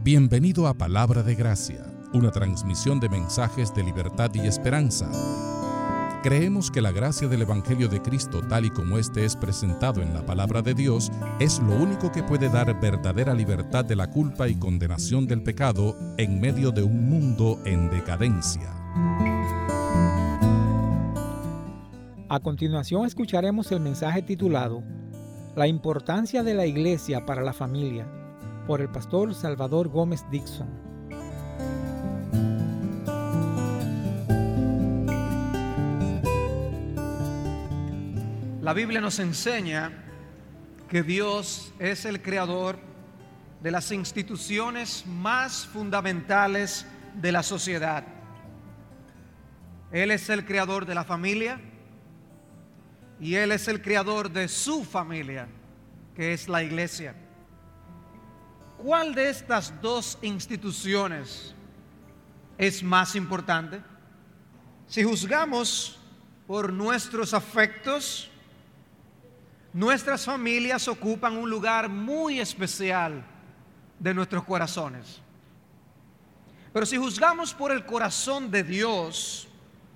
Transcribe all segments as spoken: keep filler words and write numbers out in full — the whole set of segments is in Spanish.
Bienvenido a Palabra de Gracia, una transmisión de mensajes de libertad y esperanza. Creemos que la gracia del Evangelio de Cristo, tal y como éste es presentado en la Palabra de Dios, es lo único que puede dar verdadera libertad de la culpa y condenación del pecado en medio de un mundo en decadencia. A continuación escucharemos el mensaje titulado La importancia de la Iglesia para la familia, por el pastor Salvador Gómez Dixon. La Biblia nos enseña que Dios es el creador de las instituciones más fundamentales de la sociedad. Él es el creador de la familia y Él es el creador de su familia, que es la iglesia. ¿Cuál de estas dos instituciones es más importante? Si juzgamos por nuestros afectos, nuestras familias ocupan un lugar muy especial de nuestros corazones. Pero si juzgamos por el corazón de Dios,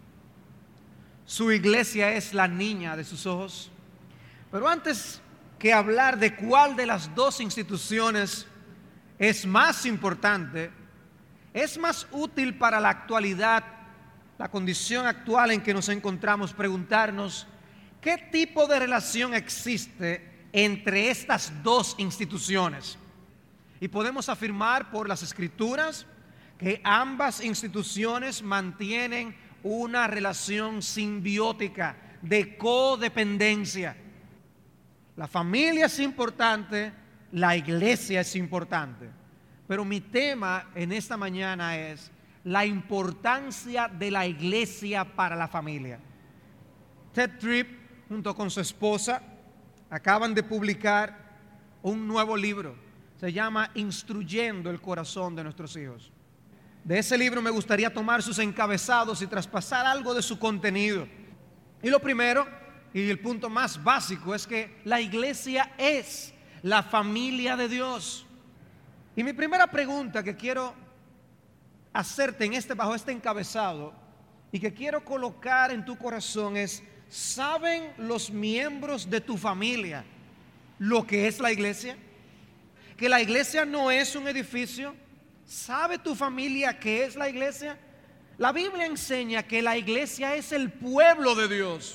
su iglesia es la niña de sus ojos. Pero antes que hablar de cuál de las dos instituciones es más importante, es más útil para la actualidad, la condición actual en que nos encontramos, preguntarnos ¿qué tipo de relación existe entre estas dos instituciones? Y podemos afirmar por las Escrituras que ambas instituciones mantienen una relación simbiótica de codependencia. La familia es importante, la iglesia es importante. Pero mi tema en esta mañana es la importancia de la iglesia para la familia. Ted Tripp, junto con su esposa, acaban de publicar un nuevo libro. Se llama Instruyendo el corazón de nuestros hijos. De ese libro me gustaría tomar sus encabezados y traspasar algo de su contenido. Y lo primero, y el punto más básico, es que la iglesia es la familia de Dios. Y mi primera pregunta que quiero hacerte en este, bajo este encabezado y que quiero colocar en tu corazón es: ¿saben los miembros de tu familia lo que es la iglesia? Que la iglesia no es un edificio. ¿Sabe tu familia qué es la iglesia? La Biblia enseña que la iglesia es el pueblo de Dios.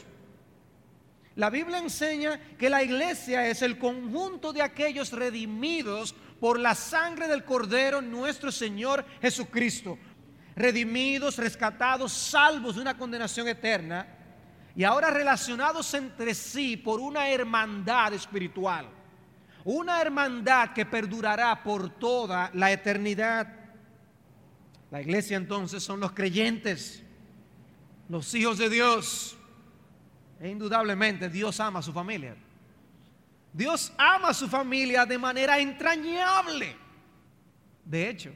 La Biblia enseña que la iglesia es el conjunto de aquellos redimidos por la sangre del Cordero, nuestro Señor Jesucristo. Redimidos, rescatados, salvos de una condenación eterna y ahora relacionados entre sí por una hermandad espiritual. Una hermandad que perdurará por toda la eternidad. La iglesia entonces son los creyentes, los hijos de Dios. E indudablemente Dios ama a su familia. Dios ama a su familia de manera entrañable. De hecho,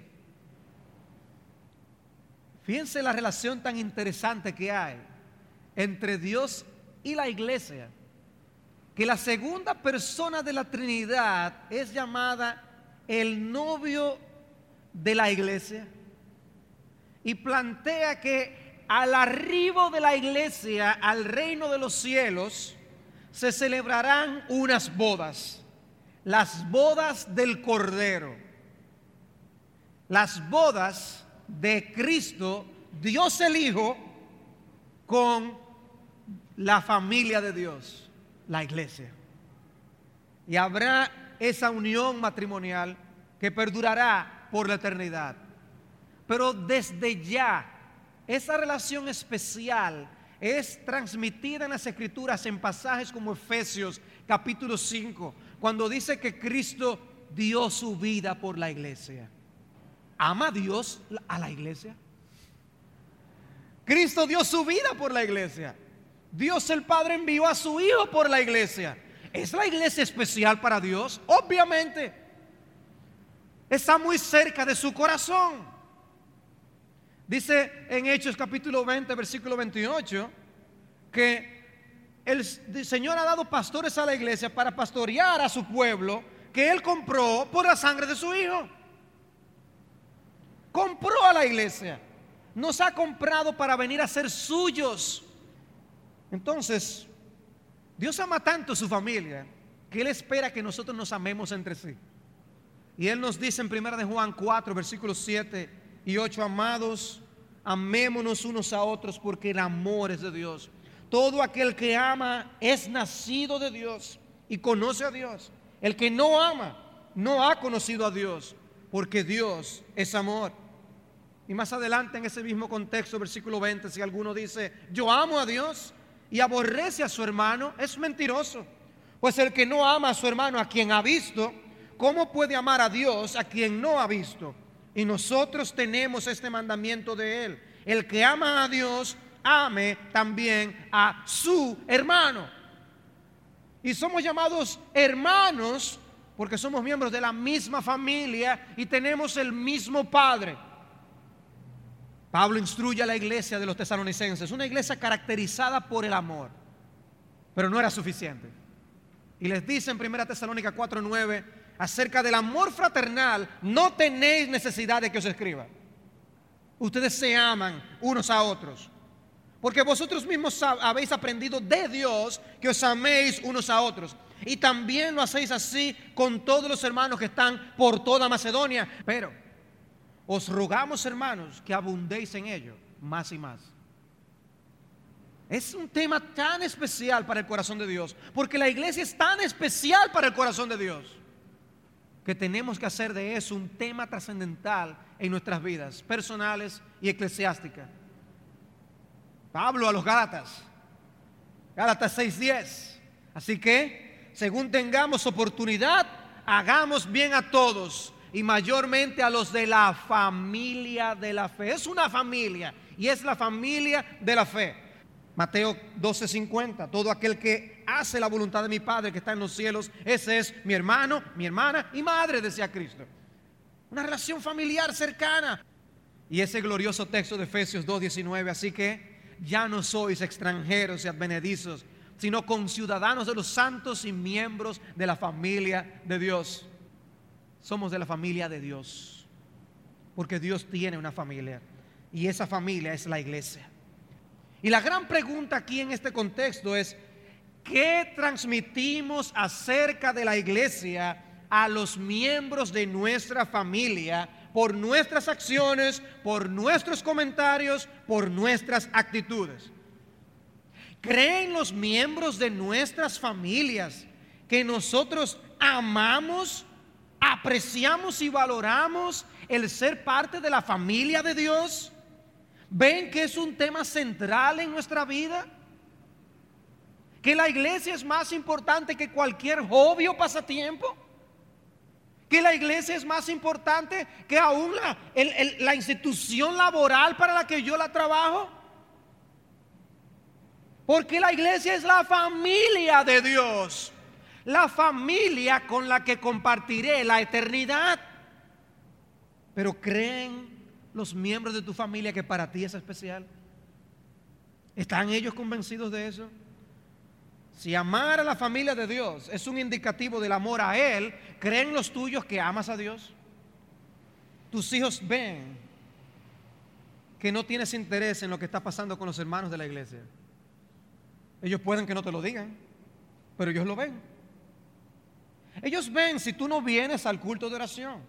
fíjense la relación tan interesante que hay entre Dios y la iglesia, que la segunda persona de la Trinidad es llamada el novio de la iglesia y plantea que al arribo de la iglesia al reino de los cielos se celebrarán unas bodas, las bodas del Cordero, las bodas de Cristo, Dios el Hijo, con la familia de Dios, la iglesia. Y habrá esa unión matrimonial que perdurará por la eternidad. Pero desde ya, esa relación especial es transmitida en las Escrituras en pasajes como Efesios capítulo cinco, cuando dice que Cristo dio su vida por la iglesia. ¿Ama Dios a la iglesia? Cristo dio su vida por la iglesia. Dios el Padre envió a su Hijo por la iglesia. ¿Es la iglesia especial para Dios? Obviamente. Está muy cerca de su corazón. Dice en Hechos capítulo veinte, versículo veintiocho, que el Señor ha dado pastores a la iglesia para pastorear a su pueblo que Él compró por la sangre de su Hijo. compró a la iglesia, nos ha comprado para venir a ser suyos. Entonces, Dios ama tanto a su familia que Él espera que nosotros nos amemos entre sí. Y Él nos dice en primera de Juan cuatro, versículos siete y ocho: amados, amémonos unos a otros, porque el amor es de Dios. Todo aquel que ama es nacido de Dios y conoce a Dios. El que no ama no ha conocido a Dios, porque Dios es amor. Y más adelante en ese mismo contexto, versículo veinte, si alguno dice yo amo a Dios y aborrece a su hermano, es mentiroso. Pues el que no ama a su hermano a quien ha visto, ¿cómo puede amar a Dios a quien no ha visto? Y nosotros tenemos este mandamiento de Él: el que ama a Dios, ame también a su hermano. Y somos llamados hermanos porque somos miembros de la misma familia y tenemos el mismo Padre. Pablo instruye a la iglesia de los tesalonicenses, una iglesia caracterizada por el amor, pero no era suficiente. Y les dice en primera Tesalónica cuatro nueve, acerca del amor fraternal, no tenéis necesidad de que os escriba. Ustedes se aman unos a otros, porque vosotros mismos habéis aprendido de Dios que os améis unos a otros. Y también lo hacéis así con todos los hermanos que están por toda Macedonia. Pero os rogamos, hermanos, que abundéis en ello más y más. Es un tema tan especial para el corazón de Dios, porque la iglesia es tan especial para el corazón de Dios, que tenemos que hacer de eso un tema trascendental en nuestras vidas personales y eclesiásticas. Pablo a los Gálatas, Gálatas seis diez, así que según tengamos oportunidad, hagamos bien a todos, y mayormente a los de la familia de la fe. Es una familia y es la familia de la fe. Mateo doce cincuenta, todo aquel que hace la voluntad de mi Padre que está en los cielos, ese es mi hermano, mi hermana y madre, decía Cristo. Una relación familiar cercana. Y ese glorioso texto de Efesios dos diecinueve, así que ya no sois extranjeros y advenedizos, sino conciudadanos de los santos y miembros de la familia de Dios. Somos de la familia de Dios, porque Dios tiene una familia y esa familia es la iglesia. Y la gran pregunta aquí en este contexto es: ¿qué transmitimos acerca de la iglesia a los miembros de nuestra familia por nuestras acciones, por nuestros comentarios, por nuestras actitudes? ¿Creen los miembros de nuestras familias que nosotros amamos, apreciamos y valoramos el ser parte de la familia de Dios? ¿Ven que es un tema central en nuestra vida? ¿Que la iglesia es más importante que cualquier hobby o pasatiempo? ¿Que la iglesia es más importante que aún la, el, el, la institución laboral para la que yo la trabajo? Porque la iglesia es la familia de Dios, la familia con la que compartiré la eternidad. Pero ¿creen los miembros de tu familia que para ti es especial? ¿Están ellos convencidos de eso? Si amar a la familia de Dios es un indicativo del amor a Él, ¿creen los tuyos que amas a Dios? Tus hijos ven que no tienes interés en lo que está pasando con los hermanos de la iglesia. Ellos pueden que no te lo digan, pero ellos lo ven. Ellos ven si tú no vienes al culto de oración.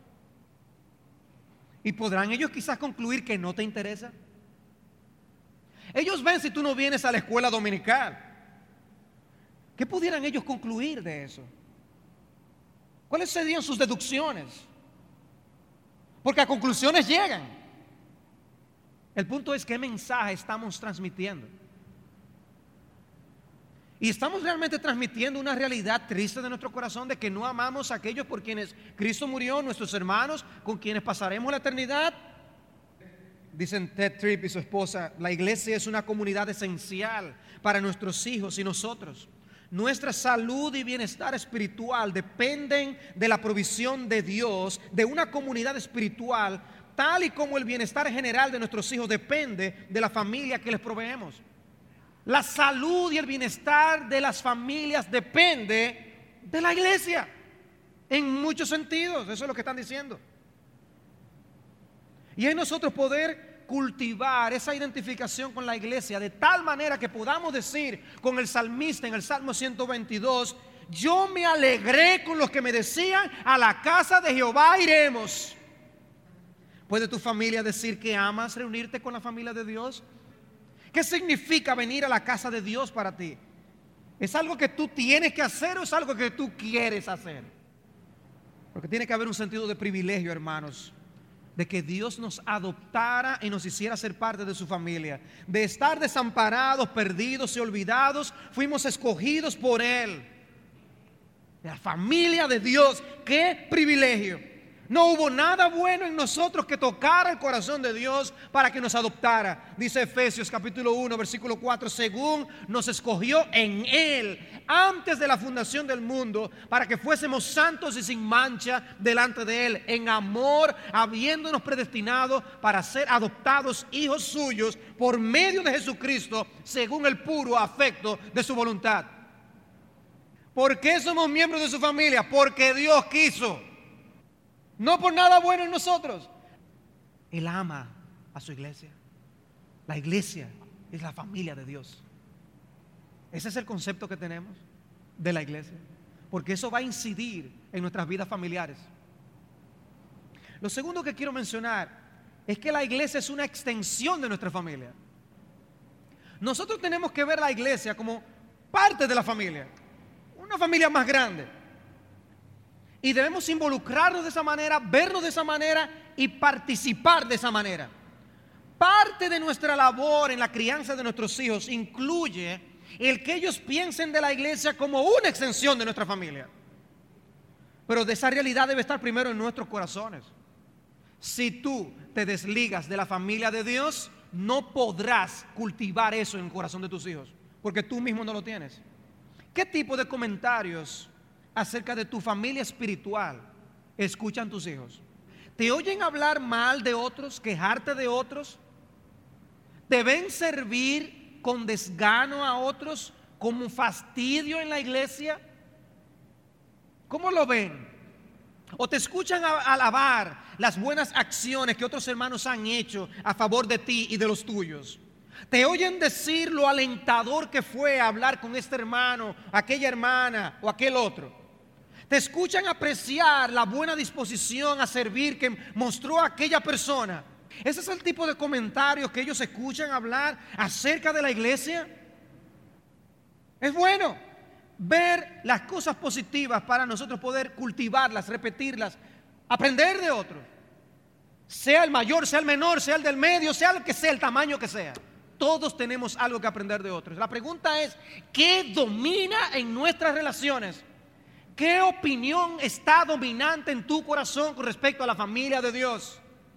Y podrán ellos quizás concluir que no te interesa. Ellos ven si tú no vienes a la escuela dominical. ¿Qué pudieran ellos concluir de eso? ¿Cuáles serían sus deducciones? Porque a conclusiones llegan. El punto es qué mensaje estamos transmitiendo. Y estamos realmente transmitiendo una realidad triste de nuestro corazón, de que no amamos a aquellos por quienes Cristo murió, nuestros hermanos, con quienes pasaremos la eternidad. Dicen Ted Tripp y su esposa, la iglesia es una comunidad esencial para nuestros hijos y nosotros. Nuestra salud y bienestar espiritual dependen de la provisión de Dios, de una comunidad espiritual, tal y como el bienestar general de nuestros hijos depende de la familia que les proveemos. La salud y el bienestar de las familias depende de la iglesia, en muchos sentidos. Eso es lo que están diciendo. Y es nosotros poder cultivar esa identificación con la iglesia de tal manera que podamos decir con el salmista en el Salmo ciento veintidós: yo me alegré con los que me decían, a la casa de Jehová iremos. ¿Puede tu familia decir que amas reunirte con la familia de Dios? ¿Qué significa venir a la casa de Dios para ti? ¿Es algo que tú tienes que hacer o es algo que tú quieres hacer? Porque tiene que haber un sentido de privilegio, hermanos, de que Dios nos adoptara y nos hiciera ser parte de su familia. De estar desamparados, perdidos y olvidados, fuimos escogidos por Él. La familia de Dios, qué privilegio. No hubo nada bueno en nosotros que tocara el corazón de Dios para que nos adoptara. Dice Efesios capítulo uno, versículo cuatro: según nos escogió en Él antes de la fundación del mundo, para que fuésemos santos y sin mancha delante de Él, en amor, habiéndonos predestinado para ser adoptados hijos suyos por medio de Jesucristo, según el puro afecto de su voluntad. ¿Por qué somos miembros de su familia? Porque Dios quiso. No por nada bueno en nosotros. Él ama a su iglesia. La iglesia es la familia de Dios. Ese es el concepto que tenemos de la iglesia, porque eso va a incidir en nuestras vidas familiares. Lo segundo que quiero mencionar es que la iglesia es una extensión de nuestra familia. Nosotros tenemos que ver la iglesia como parte de la familia, una familia más grande. Y debemos involucrarnos de esa manera, vernos de esa manera y participar de esa manera. Parte de nuestra labor en la crianza de nuestros hijos incluye el que ellos piensen de la iglesia como una extensión de nuestra familia. Pero de esa realidad debe estar primero en nuestros corazones. Si tú te desligas de la familia de Dios, no podrás cultivar eso en el corazón de tus hijos, porque tú mismo no lo tienes. ¿Qué tipo de comentarios acerca de tu familia espiritual escuchan tus hijos? ¿Te oyen hablar mal de otros, quejarte de otros? ¿Te ven servir con desgano a otros, como fastidio en la iglesia? ¿Cómo lo ven? ¿O te escuchan alabar las buenas acciones que otros hermanos han hecho a favor de ti y de los tuyos? ¿Te oyen decir lo alentador que fue hablar con este hermano, aquella hermana o aquel otro? ¿Te escuchan apreciar la buena disposición a servir que mostró aquella persona? ¿Ese es el tipo de comentarios que ellos escuchan hablar acerca de la iglesia? Es bueno ver las cosas positivas para nosotros poder cultivarlas, repetirlas, aprender de otros. Sea el mayor, sea el menor, sea el del medio, sea el que sea, el tamaño que sea. Todos tenemos algo que aprender de otros. La pregunta es, ¿qué domina en nuestras relaciones? ¿Qué opinión está dominante en tu corazón con respecto a la familia de Dios?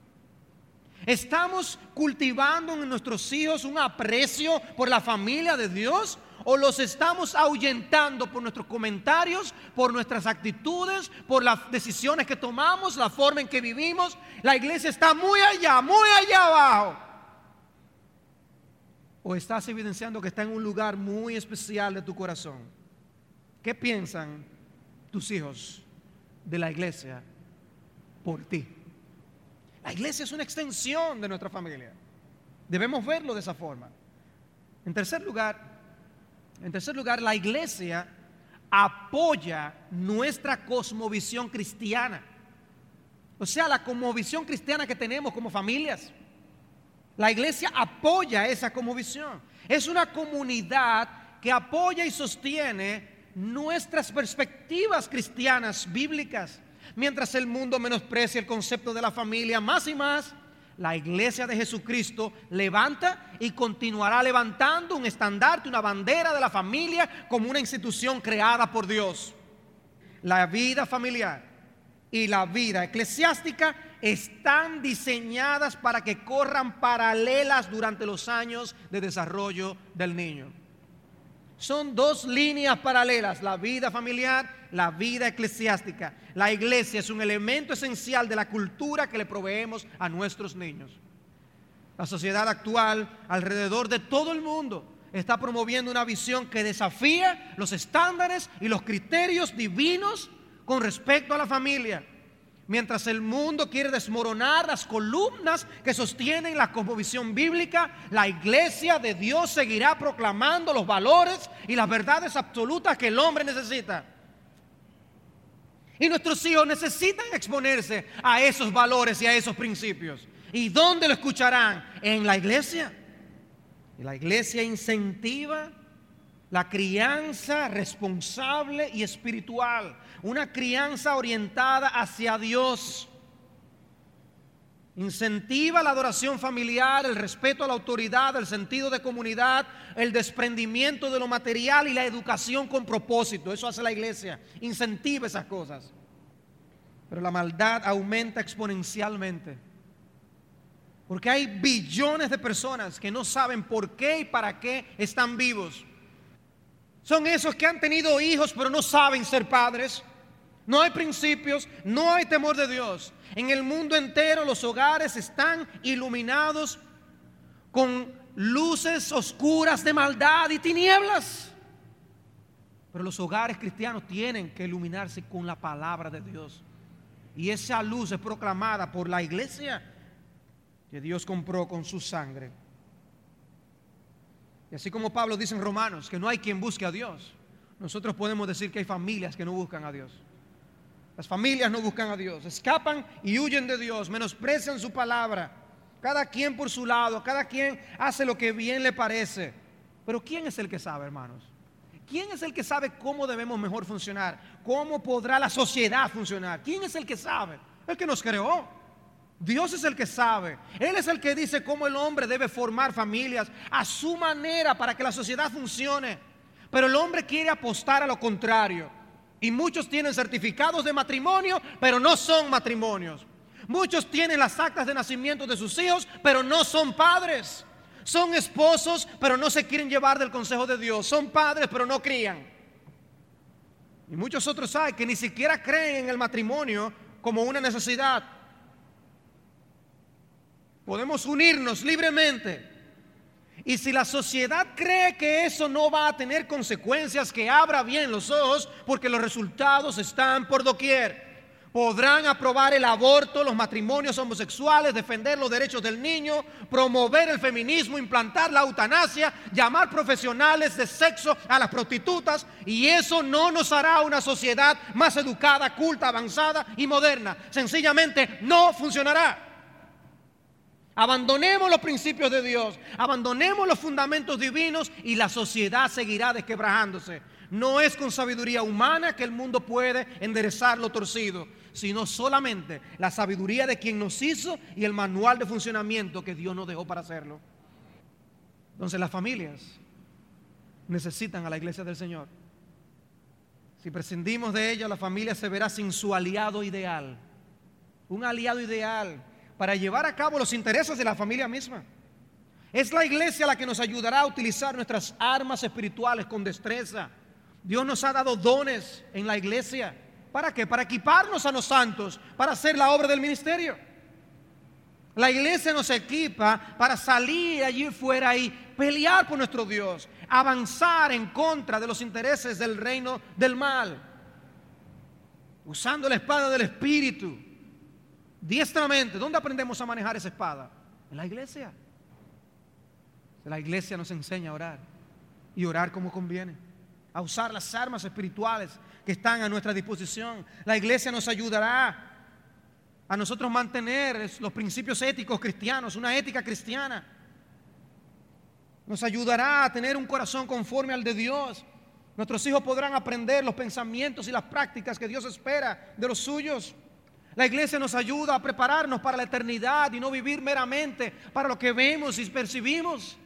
¿Estamos cultivando en nuestros hijos un aprecio por la familia de Dios? ¿O los estamos ahuyentando por nuestros comentarios, por nuestras actitudes, por las decisiones que tomamos, la forma en que vivimos? La iglesia está muy allá, muy allá abajo. ¿O estás evidenciando que está en un lugar muy especial de tu corazón? ¿Qué piensan tus hijos de la iglesia por ti? La iglesia es una extensión de nuestra familia. Debemos verlo de esa forma. En tercer lugar, en tercer lugar, la iglesia apoya nuestra cosmovisión cristiana. O sea, la cosmovisión cristiana que tenemos como familias. La iglesia apoya esa cosmovisión. Es una comunidad que apoya y sostiene nuestras perspectivas cristianas bíblicas. Mientras el mundo menosprecia el concepto de la familia más y más, la iglesia de Jesucristo levanta y continuará levantando un estandarte, una bandera de la familia como una institución creada por Dios. La vida familiar y la vida eclesiástica están diseñadas para que corran paralelas durante los años de desarrollo del niño. Son dos líneas paralelas, la vida familiar, la vida eclesiástica. La iglesia es un elemento esencial de la cultura que le proveemos a nuestros niños. La sociedad actual, alrededor de todo el mundo, está promoviendo una visión que desafía los estándares y los criterios divinos con respecto a la familia. Mientras el mundo quiere desmoronar las columnas que sostienen la cosmovisión bíblica, la iglesia de Dios seguirá proclamando los valores y las verdades absolutas que el hombre necesita. Y nuestros hijos necesitan exponerse a esos valores y a esos principios. ¿Y dónde lo escucharán? En la iglesia. Y la iglesia incentiva la crianza responsable y espiritual, una crianza orientada hacia Dios. Incentiva la adoración familiar, el respeto a la autoridad, el sentido de comunidad, el desprendimiento de lo material y la educación con propósito. Eso hace la iglesia, incentiva esas cosas. Pero la maldad aumenta exponencialmente, porque hay billones de personas que no saben por qué y para qué están vivos. Son esos que han tenido hijos pero no saben ser padres. No hay principios, no hay temor de Dios. En el mundo entero los hogares están iluminados con luces oscuras de maldad y tinieblas. Pero los hogares cristianos tienen que iluminarse con la palabra de Dios. Y esa luz es proclamada por la iglesia que Dios compró con su sangre. Y así como Pablo dice en Romanos que no hay quien busque a Dios, nosotros podemos decir que hay familias que no buscan a Dios. Las familias no buscan a Dios, escapan y huyen de Dios, menosprecian su palabra. Cada quien por su lado, cada quien hace lo que bien le parece. Pero ¿quién es el que sabe, hermanos? ¿Quién es el que sabe cómo debemos mejor funcionar? ¿Cómo podrá la sociedad funcionar? ¿Quién es el que sabe? El que nos creó. Dios es el que sabe. Él es el que dice cómo el hombre debe formar familias a su manera para que la sociedad funcione. Pero el hombre quiere apostar a lo contrario. Y muchos tienen certificados de matrimonio, pero no son matrimonios. Muchos tienen las actas de nacimiento de sus hijos, pero no son padres. Son esposos, pero no se quieren llevar del consejo de Dios. Son padres, pero no crían. Y muchos otros hay que ni siquiera creen en el matrimonio como una necesidad. Podemos unirnos libremente. Y si la sociedad cree que eso no va a tener consecuencias, que abra bien los ojos, porque los resultados están por doquier. Podrán aprobar el aborto, los matrimonios homosexuales, defender los derechos del niño, promover el feminismo, implantar la eutanasia, llamar profesionales de sexo a las prostitutas, y eso no nos hará una sociedad más educada, culta, avanzada y moderna. Sencillamente no funcionará. Abandonemos los principios de Dios, abandonemos los fundamentos divinos y la sociedad seguirá desquebrajándose. No es con sabiduría humana que el mundo puede enderezar lo torcido, sino solamente la sabiduría de quien nos hizo y el manual de funcionamiento que Dios nos dejó para hacerlo. Entonces las familias necesitan a la iglesia del Señor. Si prescindimos de ella, la familia se verá sin su aliado ideal, un aliado ideal para llevar a cabo los intereses de la familia misma. Es la iglesia la que nos ayudará a utilizar nuestras armas espirituales con destreza. Dios nos ha dado dones en la iglesia. ¿Para qué? Para equiparnos a los santos, para hacer la obra del ministerio. La iglesia nos equipa para salir allí fuera y pelear por nuestro Dios, avanzar en contra de los intereses del reino del mal, usando la espada del Espíritu diestramente. ¿Dónde aprendemos a manejar esa espada? En la iglesia. La iglesia nos enseña a orar y orar como conviene, a usar las armas espirituales que están a nuestra disposición. La iglesia nos ayudará a nosotros mantener los principios éticos cristianos, una ética cristiana. Nos ayudará a tener un corazón conforme al de Dios. Nuestros hijos podrán aprender los pensamientos y las prácticas que Dios espera de los suyos. La iglesia nos ayuda a prepararnos para la eternidad y no vivir meramente para lo que vemos y percibimos.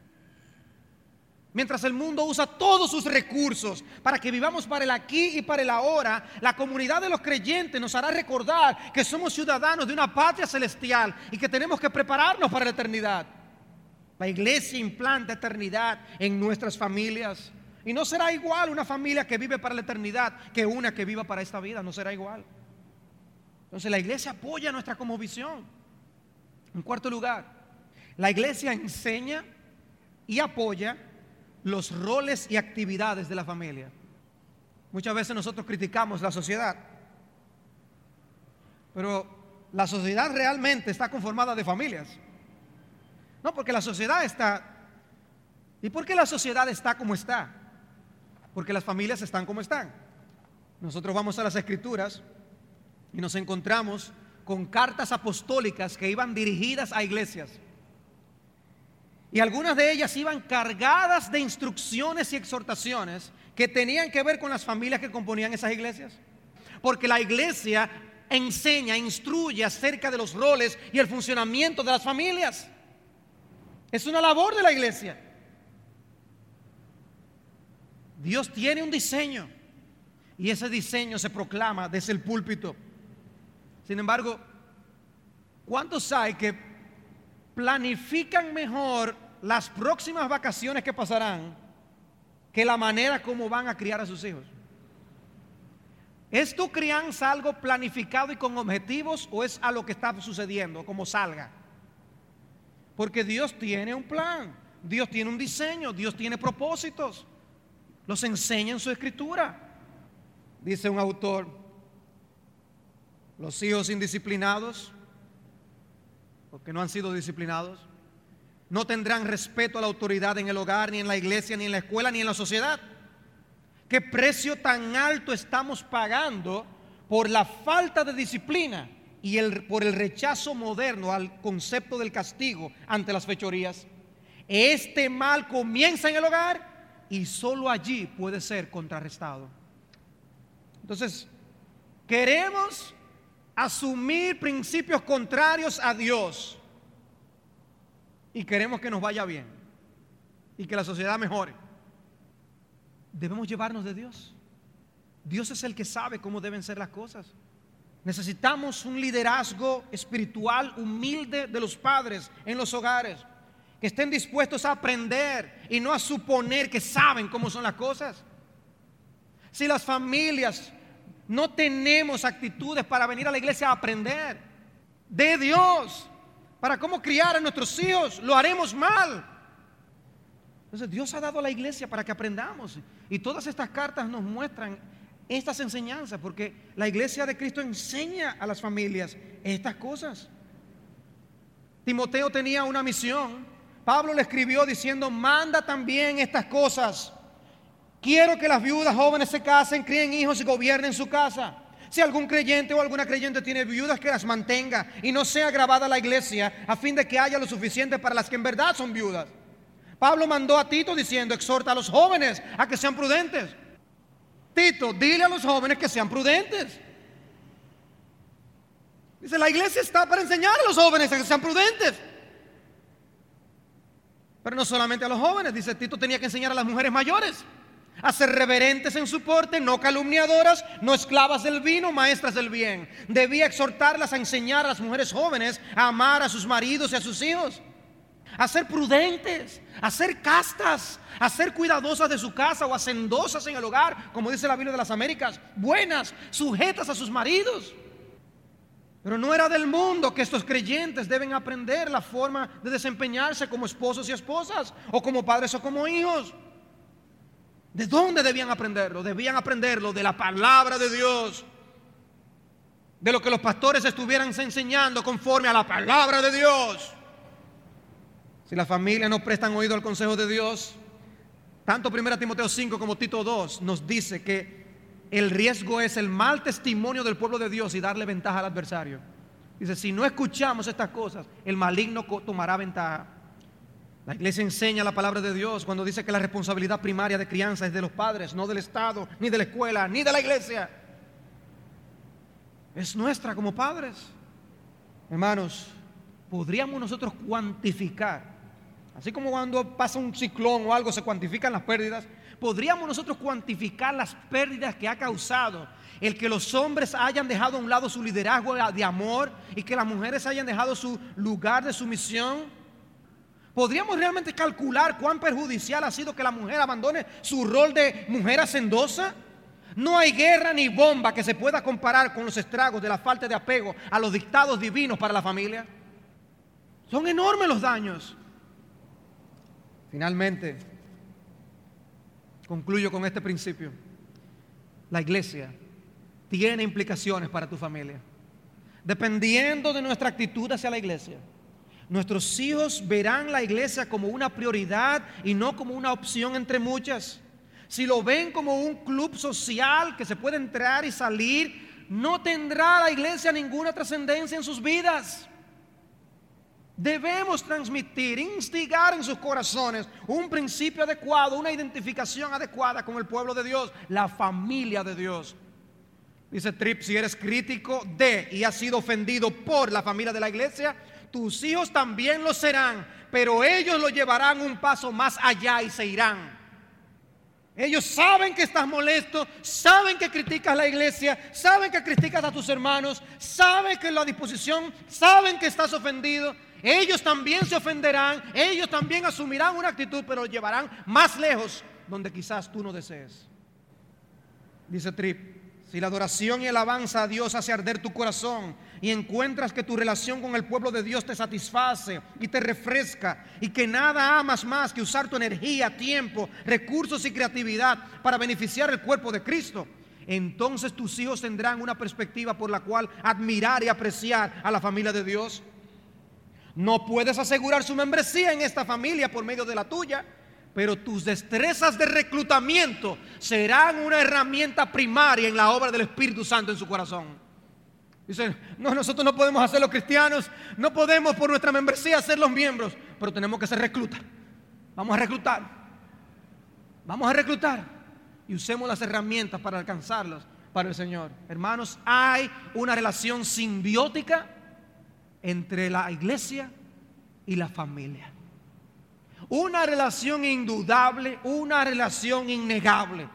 Mientras el mundo usa todos sus recursos para que vivamos para el aquí y para el ahora, la comunidad de los creyentes nos hará recordar que somos ciudadanos de una patria celestial y que tenemos que prepararnos para la eternidad. La iglesia implanta eternidad en nuestras familias. Y no será igual una familia que vive para la eternidad que una que viva para esta vida. No será igual. Entonces la iglesia apoya nuestra cosmovisión. En cuarto lugar, la iglesia enseña y apoya los roles y actividades de la familia. Muchas veces nosotros criticamos la sociedad Pero la sociedad realmente está conformada de familias. No, porque la sociedad está... ¿Y por qué la sociedad está como está? Porque las familias están como están. Nosotros vamos a las Escrituras y nos encontramos con cartas apostólicas que iban dirigidas a iglesias. Y algunas de ellas iban cargadas de instrucciones y exhortaciones que tenían que ver con las familias que componían esas iglesias. Porque la iglesia enseña, instruye acerca de los roles y el funcionamiento de las familias. Es una labor de la iglesia. Dios tiene un diseño y ese diseño se proclama desde el púlpito. Sin embargo, ¿cuántos hay que planifican mejor las próximas vacaciones que pasarán que la manera como van a criar a sus hijos? ¿Es tu crianza algo planificado y con objetivos o es a lo que está sucediendo, como salga? Porque Dios tiene un plan, Dios tiene un diseño, Dios tiene propósitos. Los enseña en su escritura. Dice un autor: los hijos indisciplinados, porque no han sido disciplinados, no tendrán respeto a la autoridad en el hogar, ni en la iglesia, ni en la escuela, ni en la sociedad. ¿Qué precio tan alto estamos pagando por la falta de disciplina y el, por el rechazo moderno al concepto del castigo ante las fechorías? Este mal comienza en el hogar y solo allí puede ser contrarrestado. Entonces, queremos asumir principios contrarios a Dios y queremos que nos vaya bien y que la sociedad mejore. Debemos llevarnos de Dios. Dios es el que sabe cómo deben ser las cosas. Necesitamos un liderazgo espiritual humilde de los padres en los hogares, que estén dispuestos a aprender y no a suponer que saben cómo son las cosas. Si las familias no tenemos actitudes para venir a la iglesia a aprender de Dios, para cómo criar a nuestros hijos, lo haremos mal. Entonces Dios ha dado a la iglesia para que aprendamos, y todas estas cartas nos muestran estas enseñanzas, porque la iglesia de Cristo enseña a las familias estas cosas. Timoteo tenía una misión. Pablo le escribió diciendo: manda también estas cosas. Quiero que las viudas jóvenes se casen, críen hijos y gobiernen su casa. Si algún creyente o alguna creyente tiene viudas, que las mantenga y no sea agravada la iglesia, a fin de que haya lo suficiente para las que en verdad son viudas. Pablo mandó a Tito diciendo: exhorta a los jóvenes a que sean prudentes. Tito, dile a los jóvenes que sean prudentes. Dice: la iglesia está para enseñar a los jóvenes a que sean prudentes. Pero no solamente a los jóvenes. Dice, Tito tenía que enseñar a las mujeres mayores a ser reverentes en su porte, no calumniadoras, no esclavas del vino, maestras del bien. Debía exhortarlas a enseñar a las mujeres jóvenes a amar a sus maridos y a sus hijos, a ser prudentes, a ser castas, a ser cuidadosas de su casa o hacendosas en el hogar, como dice la Biblia de las Américas, buenas, sujetas a sus maridos. Pero no era del mundo que estos creyentes deben aprender la forma de desempeñarse como esposos y esposas, o como padres o como hijos. ¿De dónde debían aprenderlo? Debían aprenderlo de la palabra de Dios, de lo que los pastores estuvieran enseñando conforme a la palabra de Dios. Si las familias no prestan oído al consejo de Dios, tanto primera Timoteo cinco como Tito dos nos dice que el riesgo es el mal testimonio del pueblo de Dios y darle ventaja al adversario. Dice: si no escuchamos estas cosas, el maligno tomará ventaja. La iglesia enseña la palabra de Dios cuando dice que la responsabilidad primaria de crianza es de los padres, no del Estado, ni de la escuela, ni de la iglesia. Es nuestra como padres. Hermanos, podríamos nosotros cuantificar, así como cuando pasa un ciclón o algo se cuantifican las pérdidas, podríamos nosotros cuantificar las pérdidas que ha causado el que los hombres hayan dejado a un lado su liderazgo de amor y que las mujeres hayan dejado su lugar de sumisión. ¿Podríamos realmente calcular cuán perjudicial ha sido que la mujer abandone su rol de mujer hacendosa? No hay guerra ni bomba que se pueda comparar con los estragos de la falta de apego a los dictados divinos para la familia. Son enormes los daños. Finalmente, concluyo con este principio: la iglesia tiene implicaciones para tu familia. dependiendo de nuestra actitud hacia la iglesia. Nuestros hijos verán la iglesia como una prioridad y no como una opción entre muchas. Si lo ven como un club social que se puede entrar y salir, no tendrá la iglesia ninguna trascendencia en sus vidas. Debemos transmitir, instigar en sus corazones un principio adecuado, una identificación adecuada con el pueblo de Dios, la familia de Dios. Dice Tripp, si eres crítico de y has sido ofendido por la familia de la iglesia, tus hijos también lo serán, pero ellos lo llevarán un paso más allá y se irán. Ellos saben que estás molesto, saben que criticas la iglesia, saben que criticas a tus hermanos, saben que la disposición, saben que estás ofendido. Ellos también se ofenderán, ellos también asumirán una actitud, pero lo llevarán más lejos donde quizás tú no desees. Dice Tripp, si la adoración y alabanza a Dios hace arder tu corazón y encuentras que tu relación con el pueblo de Dios te satisface y te refresca y que nada amas más que usar tu energía, tiempo, recursos y creatividad para beneficiar el cuerpo de Cristo, entonces tus hijos tendrán una perspectiva por la cual admirar y apreciar a la familia de Dios. No puedes asegurar su membresía en esta familia por medio de la tuya, pero tus destrezas de reclutamiento serán una herramienta primaria en la obra del Espíritu Santo en su corazón. Dicen, no, nosotros no podemos hacer los cristianos, no podemos por nuestra membresía ser los miembros, pero tenemos que ser reclutas. Vamos a reclutar, vamos a reclutar y usemos las herramientas para alcanzarlos para el Señor. Hermanos, hay una relación simbiótica entre la iglesia y la familia. Una relación indudable, una relación innegable.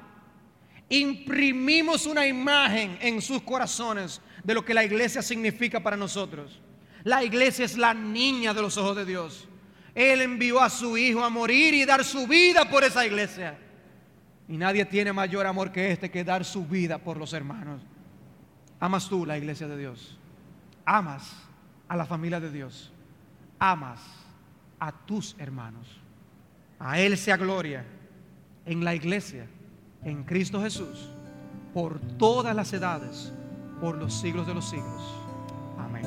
Imprimimos una imagen en sus corazones de lo que la iglesia significa para nosotros. La iglesia es la niña de los ojos de Dios. Él envió a su Hijo a morir y dar su vida por esa iglesia. Y nadie tiene mayor amor que este, que dar su vida por los hermanos. ¿Amas tú la iglesia de Dios? ¿Amas a la familia de Dios? ¿Amas a tus hermanos? A Él sea gloria en la iglesia, en Cristo Jesús, por todas las edades, por los siglos de los siglos. Amén.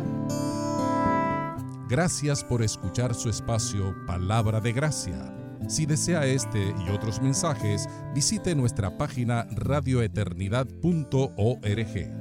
Gracias por escuchar su espacio Palabra de Gracia. Si desea este y otros mensajes, visite nuestra página radio eternidad punto org.